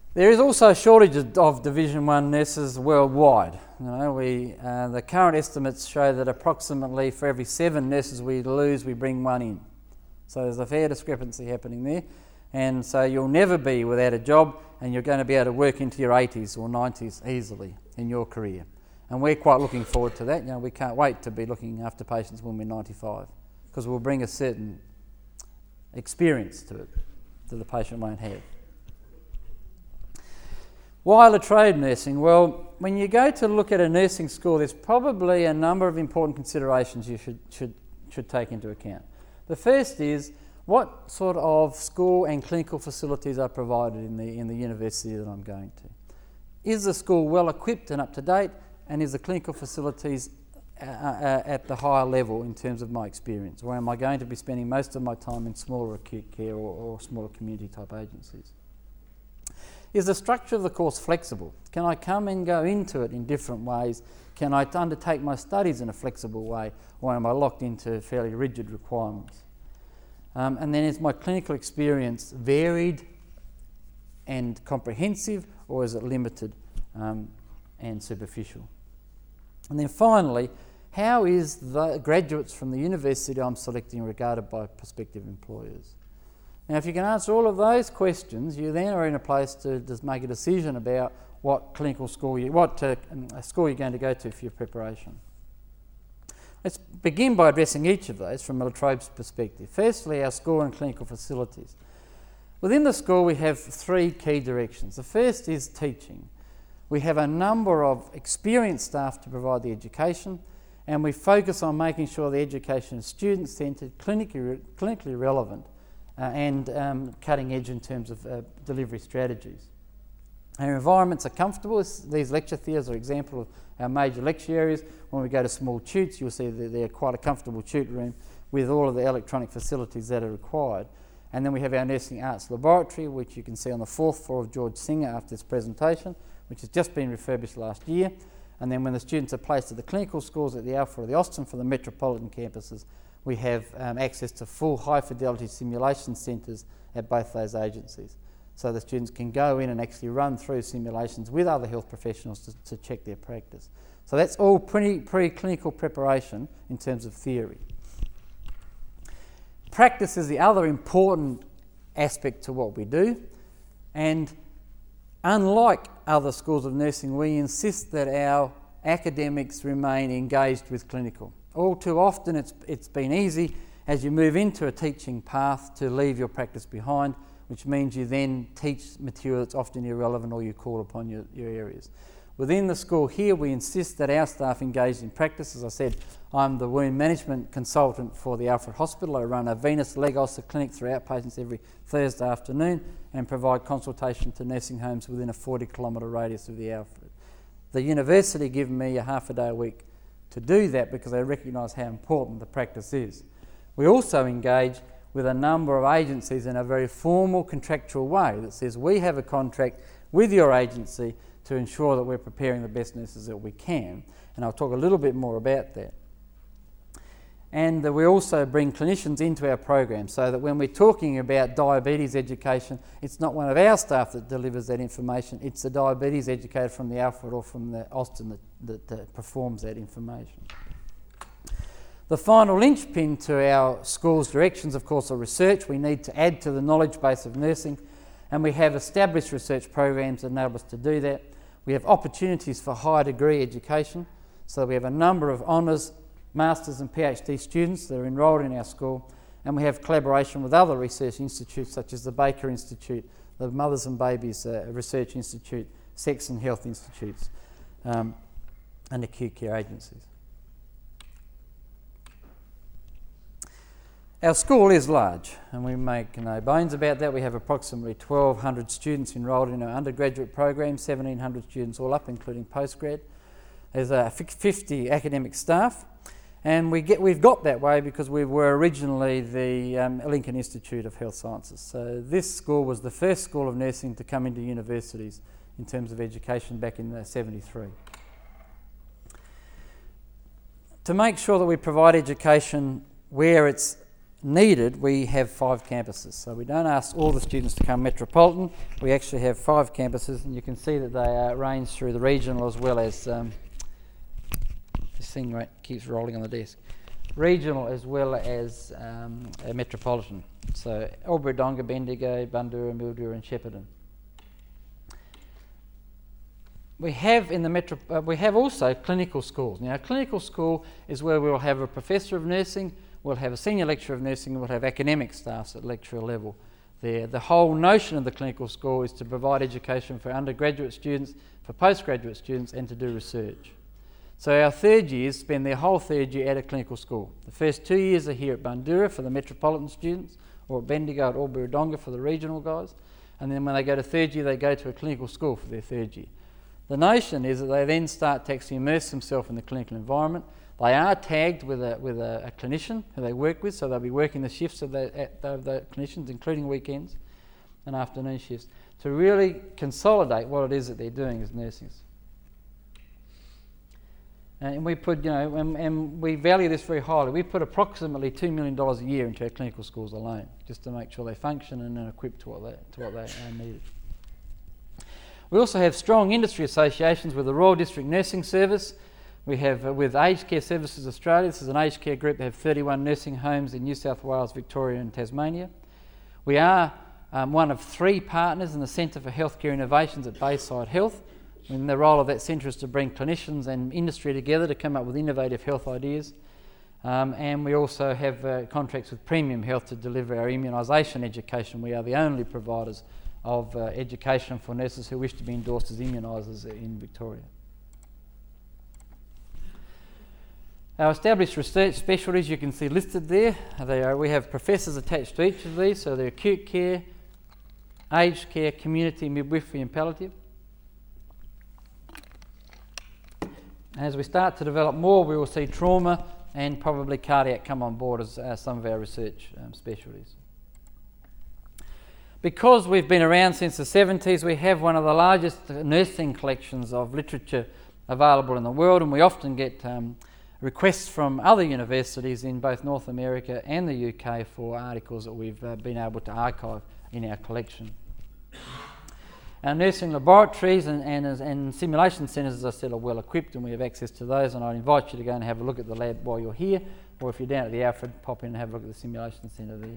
There is also a shortage of Division 1 nurses worldwide. The current estimates show that approximately for every 7 nurses we lose, we bring 1 in. So there's a fair discrepancy happening there. And so you'll never be without a job, and you're going to be able to work into your 80s or 90s easily in your career. And we're quite looking forward to that. We can't wait to be looking after patients when we're 95, because we'll bring a certain experience to it that the patient won't have. Why La Trobe Nursing? Well, when you go to look at a nursing school, there's probably a number of important considerations you should take into account. The first is, what sort of school and clinical facilities are provided in the university that I'm going to? Is the school well equipped and up to date, and is the clinical facilities at the higher level in terms of my experience, or am I going to be spending most of my time in smaller acute care or smaller community type agencies? Is the structure of the course flexible? Can I come and go into it in different ways? Can I undertake my studies in a flexible way, or am I locked into fairly rigid requirements? And then, is my clinical experience varied and comprehensive, or is it limited and superficial? And then finally, how is the graduates from the university I'm selecting regarded by prospective employers? Now, if you can answer all of those questions, you then are in a place to just make a decision about what clinical school school you're going to go to for your preparation. Let's begin by addressing each of those from La Trobe's perspective. Firstly, our school and clinical facilities. Within the school, we have 3 key directions. The first is teaching. We have a number of experienced staff to provide the education, and we focus on making sure the education is student-centred, clinically relevant, and cutting edge in terms of delivery strategies. Our environments are comfortable. These lecture theatres are an example of our major lecture areas. When we go to small tutes, you'll see that they're quite a comfortable tute room with all of the electronic facilities that are required. And then we have our Nursing Arts Laboratory, which you can see on the 4th floor of George Singer after this presentation, which has just been refurbished last year. And then when the students are placed at the clinical schools at the Alfred or the Austin for the metropolitan campuses, we have access to full high-fidelity simulation centres at both those agencies. So the students can go in and actually run through simulations with other health professionals to check their practice. So that's all pre-clinical preparation in terms of theory. Practice is the other important aspect to what we do, and unlike other schools of nursing, we insist that our academics remain engaged with clinical. All too often it's been easy as you move into a teaching path to leave your practice behind, which means you then teach material that's often irrelevant or you call upon your areas. Within the school here, we insist that our staff engage in practice. As I said, I'm the wound management consultant for the Alfred Hospital. I run a venous leg ulcer clinic for outpatients every Thursday afternoon and provide consultation to nursing homes within a 40-kilometre radius of the Alfred. The university give me a half a day a week to do that because they recognise how important the practice is. We also engage with a number of agencies in a very formal contractual way that says we have a contract with your agency to ensure that we're preparing the best nurses that we can, and I'll talk a little bit more about that. And we also bring clinicians into our program so that when we're talking about diabetes education, it's not one of our staff that delivers that information, it's the diabetes educator from the Alfred or from the Austin that performs that information. The final linchpin to our school's directions, of course, are research. We need to add to the knowledge base of nursing, and we have established research programs that enable us to do that. We have opportunities for higher degree education, so we have a number of honours, masters and PhD students that are enrolled in our school, and we have collaboration with other research institutes such as the Baker Institute, the Mothers and Babies Research Institute, Sex and Health Institutes, and acute care agencies. Our school is large, and we make no bones about that. We have approximately 1,200 students enrolled in our undergraduate program, 1,700 students all up, including postgrad. There's 50 academic staff, and we've got that way because we were originally the Lincoln Institute of Health Sciences. So this school was the first school of nursing to come into universities in terms of education back in 1973. To make sure that we provide education where it's needed, we have 5 campuses. So we don't ask all the students to come metropolitan. We actually have 5 campuses, and you can see that they range through the regional as well as this thing keeps rolling on the desk. Regional as well as a metropolitan. So Albury Wodonga, Bendigo, Bundoora, Mildura and Shepparton. We have in the we have also clinical schools. Now, a clinical school is where we'll have a professor of nursing, we'll have a senior lecturer of nursing, and we'll have academic staffs at lecturer level there. The whole notion of the clinical school is to provide education for undergraduate students, for postgraduate students, and to do research. So our third years spend their whole third year at a clinical school. The first 2 years are here at Bundoora for the metropolitan students, or at Bendigo at Albury Wodonga for the regional guys, and then when they go to third year they go to a clinical school for their third year. The notion is that they then start to actually immerse themselves in the clinical environment. They are tagged with a clinician who they work with, so they'll be working the shifts of the clinicians, including weekends and afternoon shifts, to really consolidate what it is that they're doing as nurses. And we put, and we value this very highly. We put approximately $2 million a year into our clinical schools alone, just to make sure they function and are equipped to what they needed. We also have strong industry associations with the Royal District Nursing Service. We have with Aged Care Services Australia. This is an aged care group. They have 31 nursing homes in New South Wales, Victoria and Tasmania. We are one of 3 partners in the Centre for Healthcare Innovations at Bayside Health. And the role of that centre is to bring clinicians and industry together to come up with innovative health ideas. And we also have contracts with Premium Health to deliver our immunisation education. We are the only providers of education for nurses who wish to be endorsed as immunisers in Victoria. Our established research specialties you can see listed there. We have professors attached to each of these, so they're acute care, aged care, community, midwifery and palliative. As we start to develop more, we will see trauma and probably cardiac come on board as some of our research specialties. Because we've been around since the 70s, we have one of the largest nursing collections of literature available in the world, and we often get requests from other universities in both North America and the UK for articles that we've been able to archive in our collection. Our nursing laboratories and simulation centres, as I said, are well equipped, and we have access to those, and I'd invite you to go and have a look at the lab while you're here, or if you're down at the Alfred, pop in and have a look at the simulation centre there.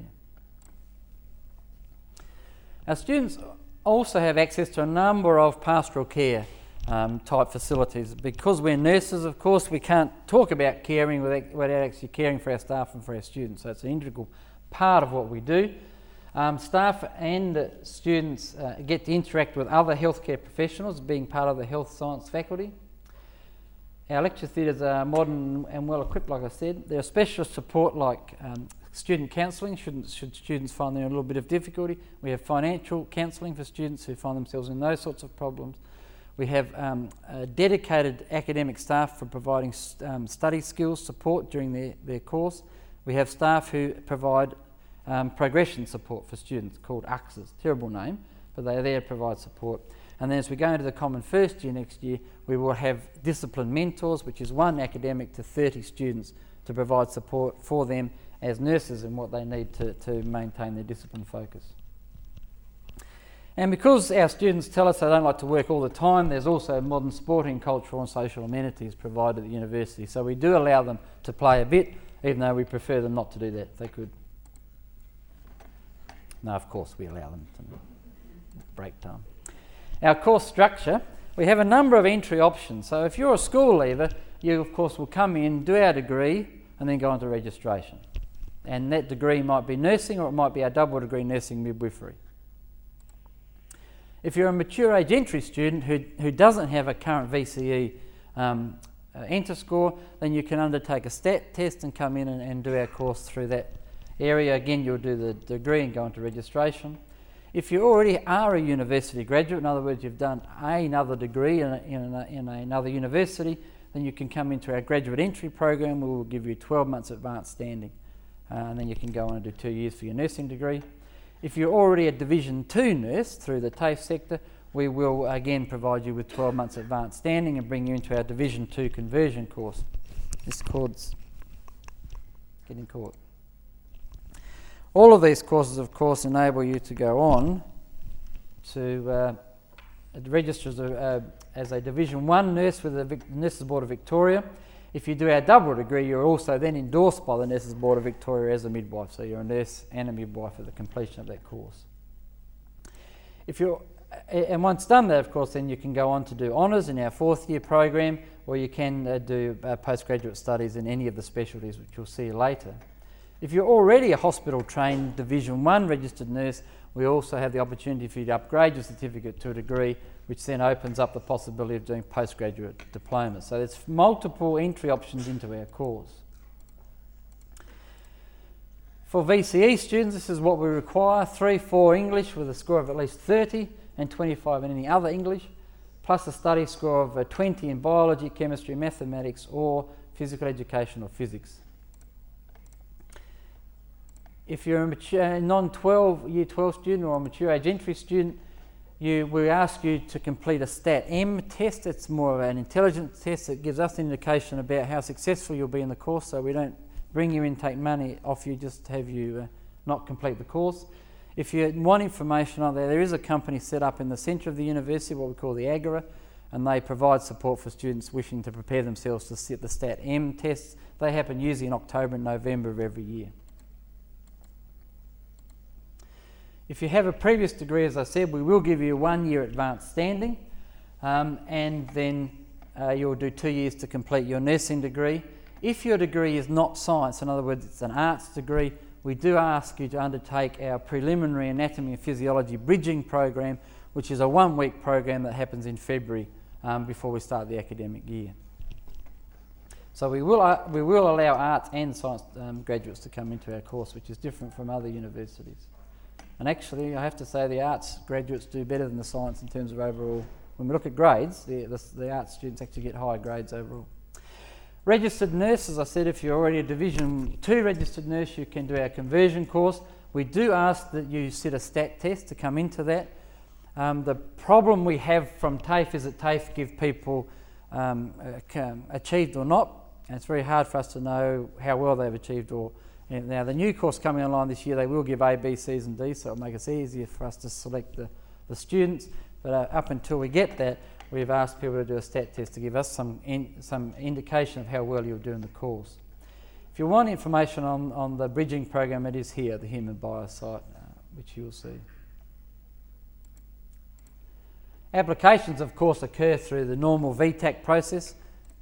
Our students also have access to a number of pastoral care type facilities. Because we're nurses, of course, we can't talk about caring without actually caring for our staff and for our students, so it's an integral part of what we do. Staff and students get to interact with other healthcare professionals, being part of the health science faculty. Our lecture theatres are modern and well equipped, like I said. There are specialist support like student counselling, should students find they're in a little bit of difficulty. We have financial counselling for students who find themselves in those sorts of problems. We have dedicated academic staff for providing study skills support during their course. We have staff who provide progression support for students called UXs, terrible name, but they are there to provide support. And then as we go into the common first year next year, we will have discipline mentors, which is 1 academic to 30 students to provide support for them as nurses and what they need to maintain their discipline focus. And because our students tell us they don't like to work all the time, there's also modern sporting, cultural and social amenities provided at the university. So we do allow them to play a bit, even though we prefer them not to do that if they could. No, of course we allow them to break time. Our course structure, we have a number of entry options. So if you're a school leaver, you of course will come in, do our degree and then go on to registration. And that degree might be nursing, or it might be our double degree nursing midwifery. If you're a mature age entry student who doesn't have a current VCE enter score, then you can undertake a STAT test and come in and do our course through that area. Again, you'll do the degree and go into registration. If you already are a university graduate, in other words, you've done another degree in another university, then you can come into our graduate entry program. We will give you 12 months advanced standing, and then you can go on and do 2 years for your nursing degree. If you're already a Division 2 nurse through the TAFE sector, we will again provide you with 12 months advanced standing and bring you into our Division 2 conversion course. This cord's getting caught. All of these courses, of course, enable you to go on to register as a Division 1 nurse with the Nurses Board of Victoria. If you do our double degree, you're also then endorsed by the Nurses Board of Victoria as a midwife, so you're a nurse and a midwife at the completion of that course. And once done that, of course, then you can go on to do honours in our 4th year program, or you can do postgraduate studies in any of the specialties, which you'll see later. If you're already a hospital-trained Division 1 registered nurse, we also have the opportunity for you to upgrade your certificate to a degree, which then opens up the possibility of doing postgraduate diplomas. So there's multiple entry options into our course. For VCE students, this is what we require: 3-4 English with a score of at least 30 and 25 in any other English, plus a study score of 20 in biology, chemistry, mathematics, or physical education or physics. If you're a mature non-12 Year 12 student or a mature age entry student, we ask you to complete a STAT-M test. It's more of an intelligence test that gives us an indication about how successful you'll be in the course, so we don't bring you in, take money off you, just have you not complete the course. If you want information on there is a company set up in the centre of the university, what we call the Agora, and they provide support for students wishing to prepare themselves to sit the STAT-M tests. They happen usually in October and November of every year. If you have a previous degree, as I said, we will give you 1 year advanced standing, and then you'll do 2 years to complete your nursing degree. If your degree is not science, in other words, it's an arts degree, we do ask you to undertake our preliminary anatomy and physiology bridging program, which is a 1-week program that happens in February before we start the academic year. So we will allow arts and science graduates to come into our course, which is different from other universities. And actually, I have to say the arts graduates do better than the science in terms of overall. When we look at grades, the arts students actually get higher grades overall. Registered nurse, as I said, if you're already a Division 2 registered nurse, you can do our conversion course. We do ask that you sit a STAT test to come into that. The problem we have from TAFE is that TAFE give people achieved or not, and it's very hard for us to know how well they've achieved. Now, the new course coming online this year, they will give A, B, C's and D's, so it'll make it easier for us to select the students. But up until we get that, we've asked people to do a STAT test to give us some indication of how well you're doing the course. If you want information on the bridging program, it is here, the Human Bio site, which you'll see. Applications, of course, occur through the normal VTAC process.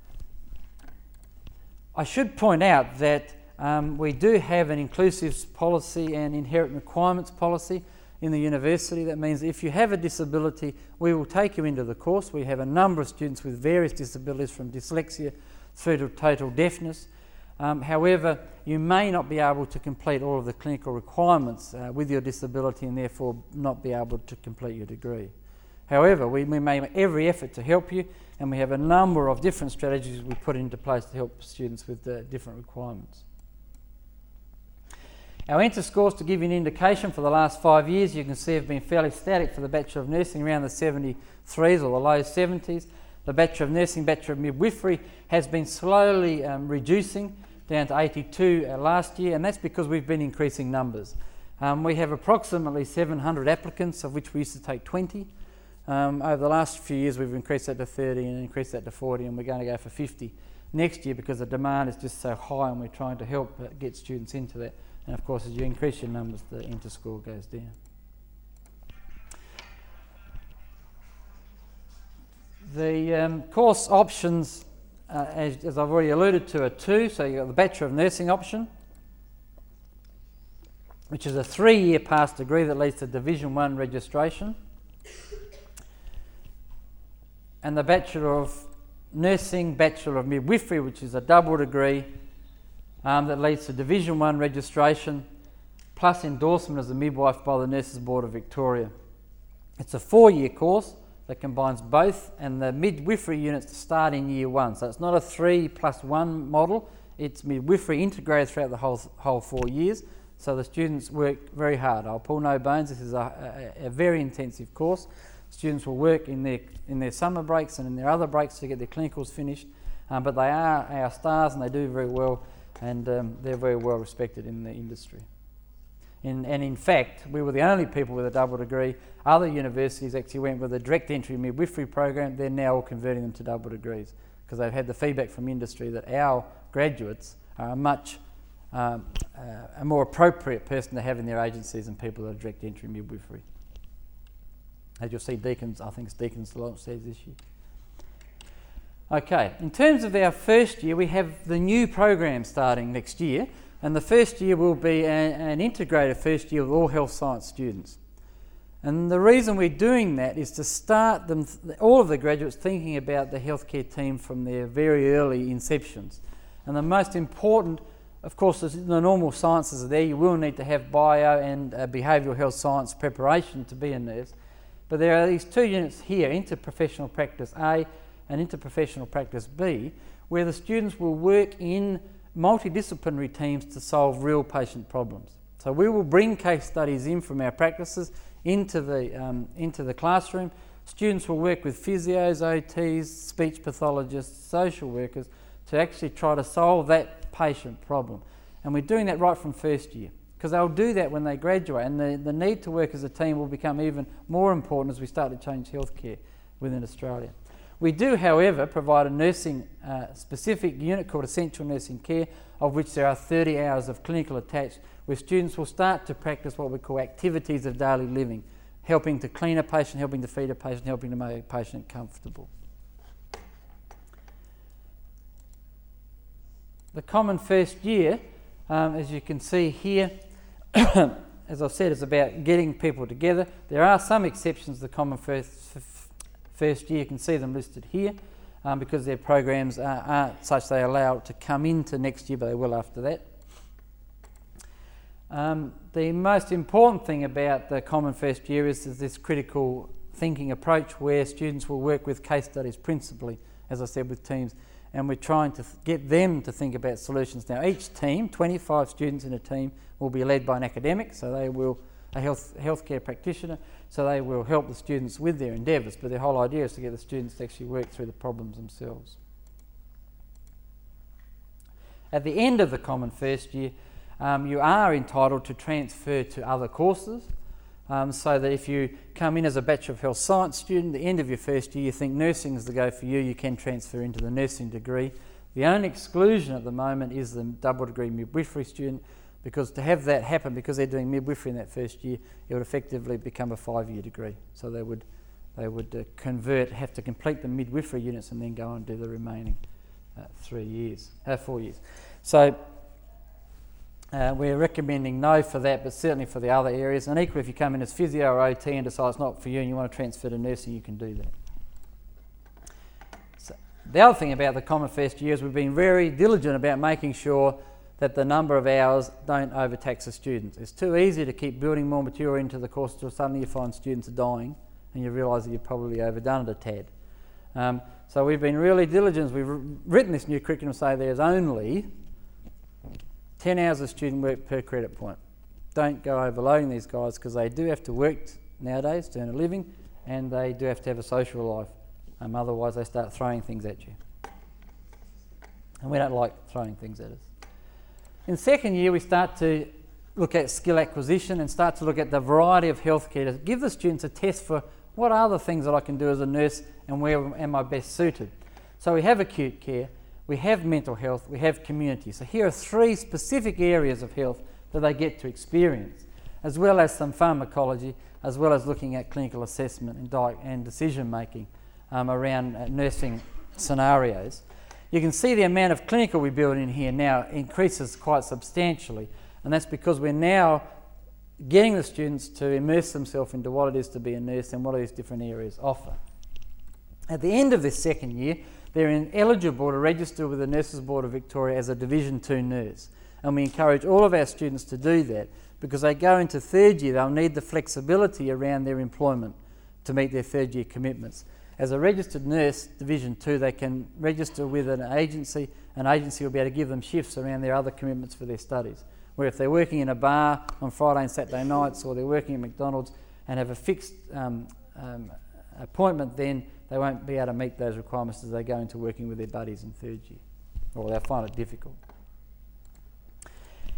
I should point out that we do have an inclusives policy and inherent requirements policy in the university. That means if you have a disability, we will take you into the course. We have a number of students with various disabilities, from dyslexia through to total deafness. However, you may not be able to complete all of the clinical requirements with your disability and therefore not be able to complete your degree. However, we make every effort to help you, and we have a number of different strategies we put into place to help students with different requirements. Our enter scores, to give you an indication, for the last 5 years, you can see have been fairly static for the Bachelor of Nursing, around the 73s or the low 70s. The Bachelor of Nursing, Bachelor of Midwifery has been slowly reducing down to 82 last year, and that's because we've been increasing numbers. We have approximately 700 applicants, of which we used to take 20. Over the last few years, we've increased that to 30 and increased that to 40, and we're going to go for 50 next year because the demand is just so high, and we're trying to help get students into that. And of course, as you increase your numbers, the enter score goes down. The course options, as I've already alluded to, are 2. So you've got the Bachelor of Nursing option, which is a 3-year past degree that leads to Division 1 registration. And the Bachelor of Nursing, Bachelor of Midwifery, which is a double degree that leads to Division 1 registration, plus endorsement as a midwife by the Nurses Board of Victoria. It's a 4-year course that combines both, and the midwifery units start in year 1. So it's not a 3+1 model, it's midwifery integrated throughout the whole 4 years. So the students work very hard. I'll pull no bones, this is a very intensive course. Students will work in their summer breaks and in their other breaks to get their clinicals finished, but they are our stars and they do very well, and they're very well respected in the industry. And in fact, we were the only people with a double degree. Other universities actually went with a direct entry midwifery program. They're now all converting them to double degrees because they've had the feedback from industry that our graduates are a more appropriate person to have in their agencies than people that are direct entry midwifery. As you'll see, Deacon's, I think it's Deacon's launched theirs this year. Okay, in terms of our first year, we have the new program starting next year, and the first year will be an integrated first year with all health science students. And the reason we're doing that is to start them, all of the graduates, thinking about the healthcare team from their very early inceptions. And the most important, of course, is the normal sciences are there. You will need to have bio and behavioural health science preparation to be a nurse. But there are these two units here, interprofessional practice A and interprofessional practice B, where the students will work in multidisciplinary teams to solve real patient problems. So we will bring case studies in from our practices into the classroom. Students will work with physios, OTs, speech pathologists, social workers to actually try to solve that patient problem. And we're doing that right from first year, because they'll do that when they graduate, and the need to work as a team will become even more important as we start to change healthcare within Australia. We do, however, provide a nursing specific unit called Essential Nursing Care, of which there are 30 hours of clinical attached, where students will start to practice what we call activities of daily living, helping to clean a patient, helping to feed a patient, helping to make a patient comfortable. The common first year, as you can see here, as I've said, is about getting people together. There are some exceptions to the common first year. You can see them listed here because their programs aren't such they allow it to come into next year, but they will after that. The most important thing about the common first year is this critical thinking approach where students will work with case studies principally, as I said, with teams, and we're trying to get them to think about solutions. Now each team, 25 students in a team, will be led by an academic, so they will, a healthcare practitioner, so they will help the students with their endeavours, but their whole idea is to get the students to actually work through the problems themselves. At the end of the common first year, you are entitled to transfer to other courses, so that if you come in as a Bachelor of Health Science student, at the end of your first year you think nursing is the go for you, you can transfer into the nursing degree. The only exclusion at the moment is the double degree midwifery student, because to have that happen, because they're doing midwifery in that first year, it would effectively become a 5-year degree. So they would have to complete the midwifery units and then go and do the remaining 4 years. So we're recommending no for that, but certainly for the other areas. And equally, if you come in as physio or OT and decide it's not for you and you want to transfer to nursing, you can do that. So the other thing about the common first year is we've been very diligent about making sure that the number of hours don't overtax the students. It's too easy to keep building more material into the course until suddenly you find students are dying and you realise that you've probably overdone it a tad. So we've been really diligent. We've written this new curriculum to say there's only 10 hours of student work per credit point. Don't go overloading these guys, because they do have to work nowadays to earn a living, and they do have to have a social life. Otherwise they start throwing things at you. And we don't like throwing things at us. In second year we start to look at skill acquisition and start to look at the variety of healthcare to give the students a test for what are the things that I can do as a nurse and where am I best suited. So we have acute care, we have mental health, we have community. So here are 3 specific areas of health that they get to experience, as well as some pharmacology, as well as looking at clinical assessment and decision making around nursing scenarios. You can see the amount of clinical we build in here now increases quite substantially, and that's because we're now getting the students to immerse themselves into what it is to be a nurse and what these different areas offer. At the end of this second year, they're eligible to register with the Nurses Board of Victoria as a Division 2 nurse, and we encourage all of our students to do that, because they go into third year, they'll need the flexibility around their employment to meet their third year commitments. As a registered nurse, Division 2, they can register with an agency will be able to give them shifts around their other commitments for their studies. Where if they're working in a bar on Friday and Saturday nights, or they're working at McDonald's and have a fixed appointment, then they won't be able to meet those requirements as they go into working with their buddies in third year, or they'll find it difficult.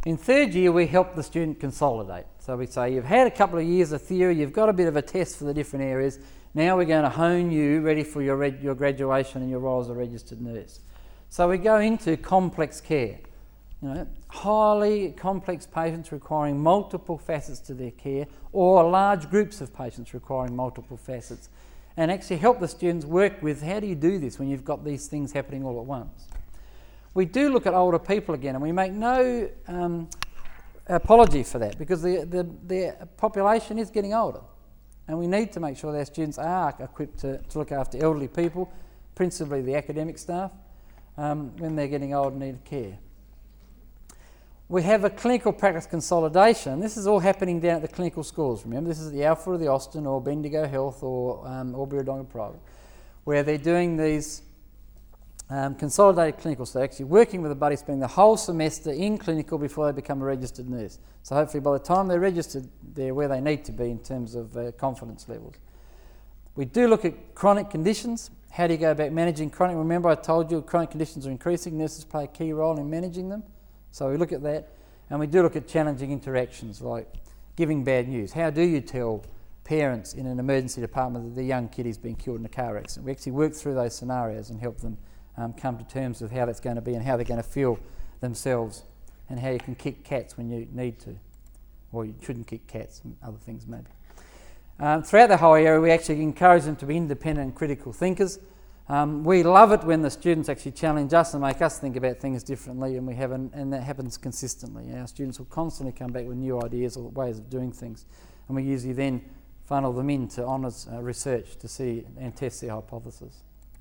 In third year, we help the student consolidate. So we say, you've had a couple of years of theory, you've got a bit of a test for the different areas, now we're going to hone you ready for your graduation and your role as a registered nurse. So we go into complex care, highly complex patients requiring multiple facets to their care, or large groups of patients requiring multiple facets, and actually help the students work with how do you do this when you've got these things happening all at once. We do look at older people again, and we make no apology for that, because the population is getting older, and we need to make sure that our students are equipped to look after elderly people, principally the academic staff, when they're getting old and need care. We have a clinical practice consolidation. This is all happening down at the clinical schools. Remember, this is the Alpha or the Austin or Bendigo Health or Albury-Wodonga Private, where they're doing these consolidated clinical. So actually working with a buddy, spending the whole semester in clinical before they become a registered nurse. So hopefully by the time they're registered, they're where they need to be in terms of confidence levels. We do look at chronic conditions. How do you go about managing chronic? Remember, I told you chronic conditions are increasing. Nurses play a key role in managing them. So we look at that, and we do look at challenging interactions like giving bad news. How do you tell parents in an emergency department that their young kid is being killed in a car accident? We actually work through those scenarios and help them come to terms with how that's going to be and how they're going to feel themselves, and how you can kick cats when you need to, or you shouldn't kick cats and other things maybe. Throughout the whole area, we actually encourage them to be independent and critical thinkers. We love it when the students actually challenge us and make us think about things differently, and that happens consistently. Our students will constantly come back with new ideas or ways of doing things, and we usually then funnel them into honours research to see and test their hypothesis.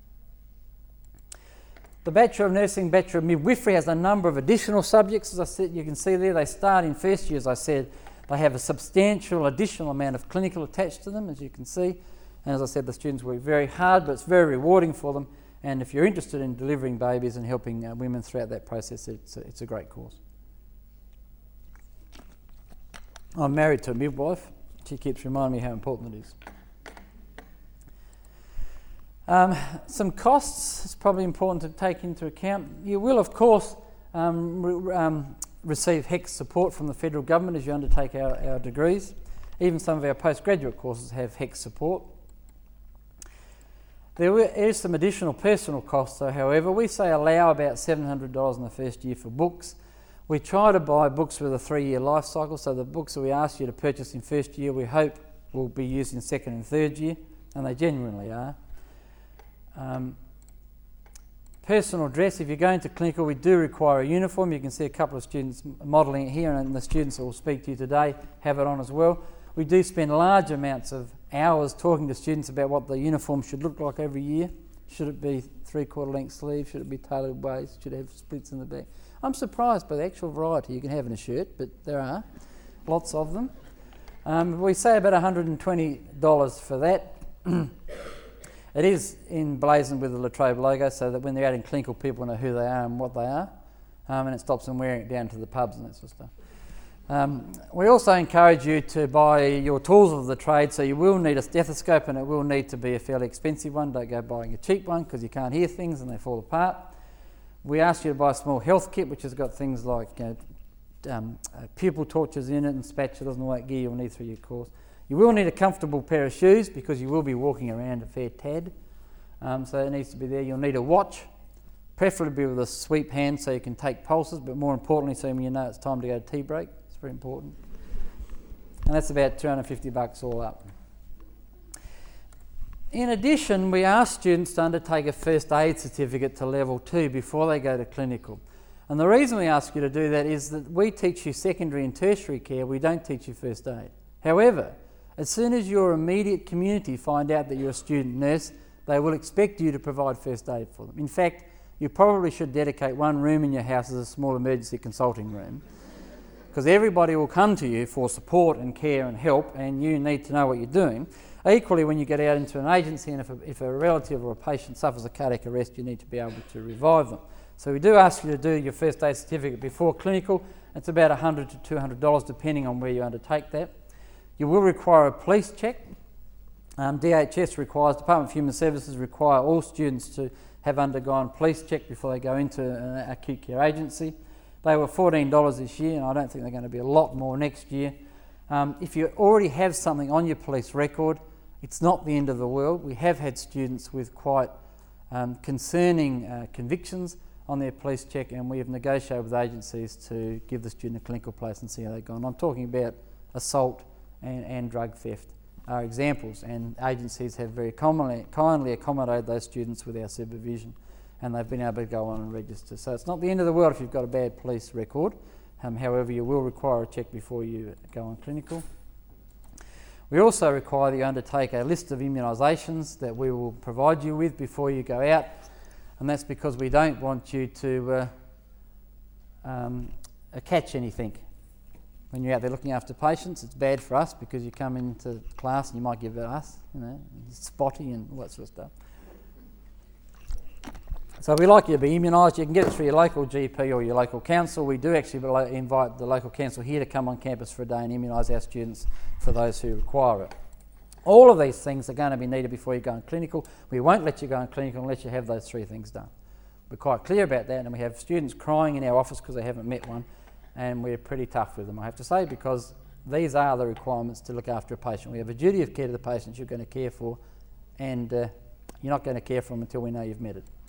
The Bachelor of Nursing, Bachelor of Midwifery has a number of additional subjects. As I said, you can see there, they start in first year, as I said. They have a substantial additional amount of clinical attached to them, as you can see. And as I said, the students work very hard, but it's very rewarding for them. And if you're interested in delivering babies and helping women throughout that process, it's a great course. I'm married to a midwife. She keeps reminding me how important it is. Some costs, it's probably important to take into account. You will, of course, receive HECS support from the federal government as you undertake our degrees. Even some of our postgraduate courses have HECS support. There is some additional personal costs, though, however. We say allow about $700 in the first year for books. We try to buy books with a 3-year life cycle, so the books that we ask you to purchase in first year we hope will be used in second and third year, and they genuinely are. Personal dress, if you're going to clinical, we do require a uniform. You can see a couple of students modelling it here, and the students that will speak to you today have it on as well. We do spend large amounts of hours talking to students about what the uniform should look like every year. Should it be 3/4 length sleeve? Should it be tailored waist? Should it have splits in the back? I'm surprised by the actual variety you can have in a shirt, but there are lots of them. We say about $120 for that. It is emblazoned with the La Trobe logo, so that when they're out in clinical, people know who they are and what they are, and it stops them wearing it down to the pubs and that sort of stuff. We also encourage you to buy your tools of the trade, so you will need a stethoscope, and it will need to be a fairly expensive one. Don't go buying a cheap one because you can't hear things and they fall apart. We ask you to buy a small health kit which has got things like pupil torches in it and spatulas and all that gear you'll need through your course. You will need a comfortable pair of shoes because you will be walking around a fair tad, so it needs to be there. You'll need a watch, preferably with a sweep hand so you can take pulses, but more importantly so when you know it's time to go to tea break. It's very important. And that's about $250 all up. In addition, we ask students to undertake a first aid certificate to level 2 before they go to clinical. And the reason we ask you to do that is that we teach you secondary and tertiary care, we don't teach you first aid. However, as soon as your immediate community find out that you're a student nurse, they will expect you to provide first aid for them. In fact, you probably should dedicate one room in your house as a small emergency consulting room, because everybody will come to you for support and care and help, and you need to know what you're doing. Equally, when you get out into an agency, and if a relative or a patient suffers a cardiac arrest, you need to be able to revive them. So we do ask you to do your first aid certificate before clinical. It's about $100 to $200 depending on where you undertake that. You will require a police check. DHS requires, Department of Human Services require all students to have undergone police check before they go into an acute care agency. They were $14 this year, and I don't think they're going to be a lot more next year. If you already have something on your police record, it's not the end of the world. We have had students with quite concerning convictions on their police check, and we have negotiated with agencies to give the student a clinical place and see how they've gone. I'm talking about assault and drug theft are examples, and agencies have very kindly accommodated those students with our supervision, and they've been able to go on and register. So it's not the end of the world if you've got a bad police record. However, you will require a check before you go on clinical. We also require that you undertake a list of immunisations that we will provide you with before you go out, and that's because we don't want you to catch anything. When you're out there looking after patients, it's bad for us because you come into class and you might give it us, spotty and all that sort of stuff. So we like you to be immunised. You can get it through your local GP or your local council. We do actually invite the local council here to come on campus for a day and immunise our students for those who require it. All of these things are going to be needed before you go on clinical. We won't let you go on clinical unless you have those 3 things done. We're quite clear about that, and we have students crying in our office because they haven't met one, and we're pretty tough with them, I have to say, because these are the requirements to look after a patient. We have a duty of care to the patients you're going to care for, and you're not going to care for them until we know you've met it.